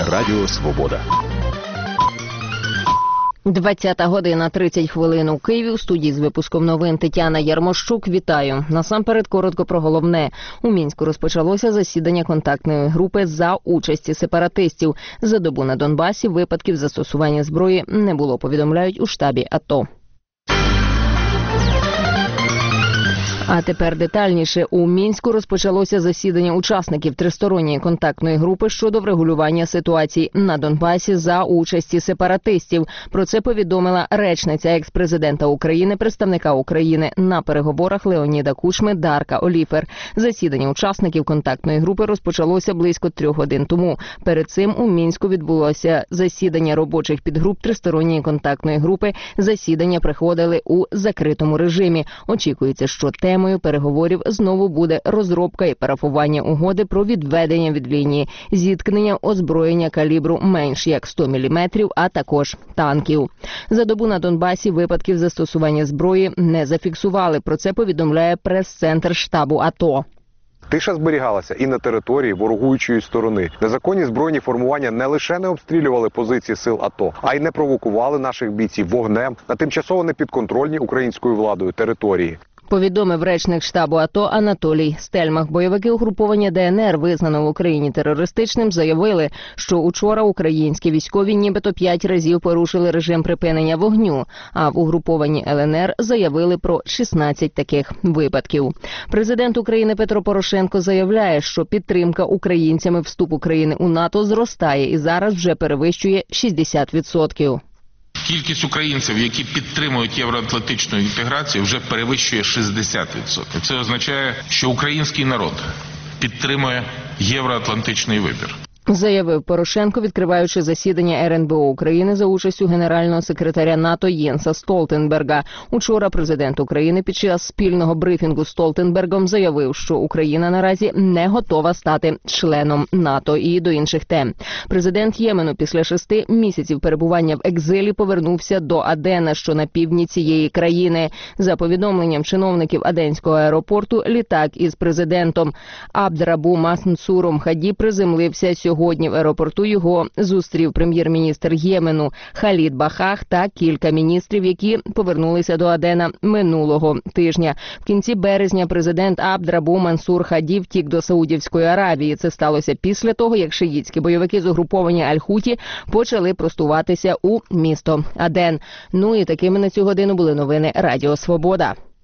Радіо Свобода. 20:30 у Києві. У студії з випуском новин Тетяна Ярмощук. Вітаю. Насамперед коротко про головне. У Мінську розпочалося засідання контактної групи за участі сепаратистів. За добу на Донбасі випадків застосування зброї не було, повідомляють у штабі АТО. А тепер детальніше. У Мінську розпочалося засідання учасників тристоронньої контактної групи щодо врегулювання ситуації на Донбасі за участі сепаратистів. Про це повідомила речниця екс-президента України, представника України на переговорах Леоніда Кучми Дарка Оліфер. Засідання учасників контактної групи розпочалося близько 3 годин тому. Перед цим у Мінську відбулося засідання робочих підгруп тристоронньої контактної групи. Засідання проходили у закритому режимі. Очікується, що темою переговорів знову буде розробка і парафування угоди про відведення від лінії зіткнення озброєння калібру менш як 100 мм, а також танків. За добу на Донбасі випадків застосування зброї не зафіксували. Про це повідомляє прес-центр штабу АТО. Тиша зберігалася і на території ворогуючої сторони. Незаконні збройні формування не лише не обстрілювали позиції сил АТО, а й не провокували наших бійців вогнем на тимчасово непідконтрольній українською владою території. Повідомив речник штабу АТО Анатолій Стельмах. Бойовики угруповання ДНР, визнано в Україні терористичним, заявили, що учора українські військові нібито 5 разів порушили режим припинення вогню, а в угрупованні ЛНР заявили про 16 таких випадків. Президент України Петро Порошенко заявляє, що підтримка українцями вступу країни у НАТО зростає і зараз вже перевищує 60%. Кількість українців, які підтримують євроатлантичну інтеграцію, вже перевищує 60%. Це означає, що український народ підтримує євроатлантичний вибір. Заявив Порошенко, відкриваючи засідання РНБО України за участю генерального секретаря НАТО Єнса Столтенберга. Учора президент України під час спільного брифінгу з Столтенбергом заявив, що Україна наразі не готова стати членом НАТО. І до інших тем. Президент Ємену після 6 місяців перебування в екзилі повернувся до Адена, що на півдні цієї країни. За повідомленням чиновників Аденського аеропорту, літак із президентом Абдрабу Мансуром Хаді приземлився сьогодні в аеропорту. Його зустрів прем'єр-міністр Ємену Халід Бахах та кілька міністрів, які повернулися до Адена минулого тижня. В кінці березня президент Абдрабу Мансур Хаді втік до Саудівської Аравії. Це сталося після того, як шиїтські бойовики з угруповання Аль-Хуті почали просуватися у місто Аден. Ну і такими на цю годину були новини Радіо Свобода.